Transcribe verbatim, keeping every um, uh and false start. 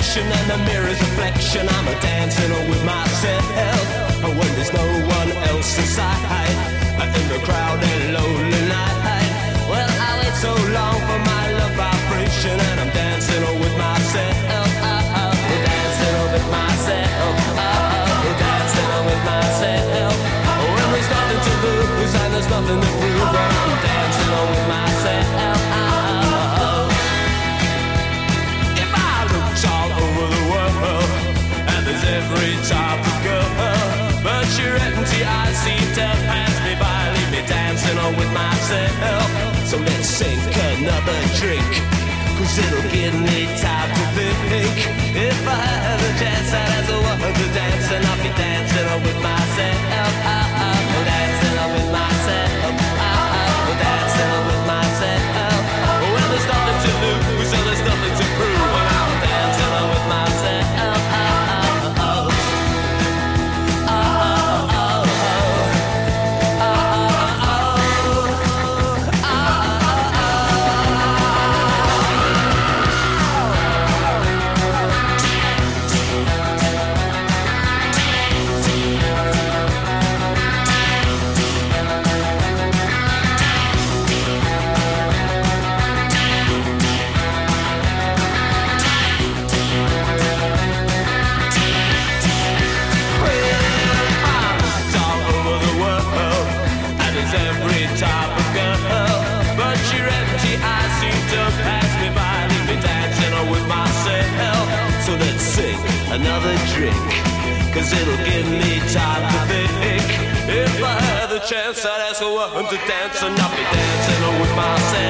connection and the mirror's reflection. I'm a dancing with myself when there's no one else inside, in the crowded lonely night. Well, I wait so long for my love vibration, and I'm dancing with myself. Dancing with myself. Dancing with myself. When there's nothing to lose and there's nothing to prove, I'm dancing with myself. If I looked all over the world, and there's every type of girl, but your empty eyes seem to pass me by, leave me dancing on with myself. So let's sink another drink, cause it'll give me time to think. If I had a chance, I'd ask a woman to dance, and I'll be dancing on with myself. Dancing on with myself. Dancing on with myself. Well, there's nothing to lose, and there's nothing to prove, and I'm dancing on with myself. Another drink, cause it'll give me time to think. If I had the chance, I'd ask a woman to dance, and I'll be dancing with myself.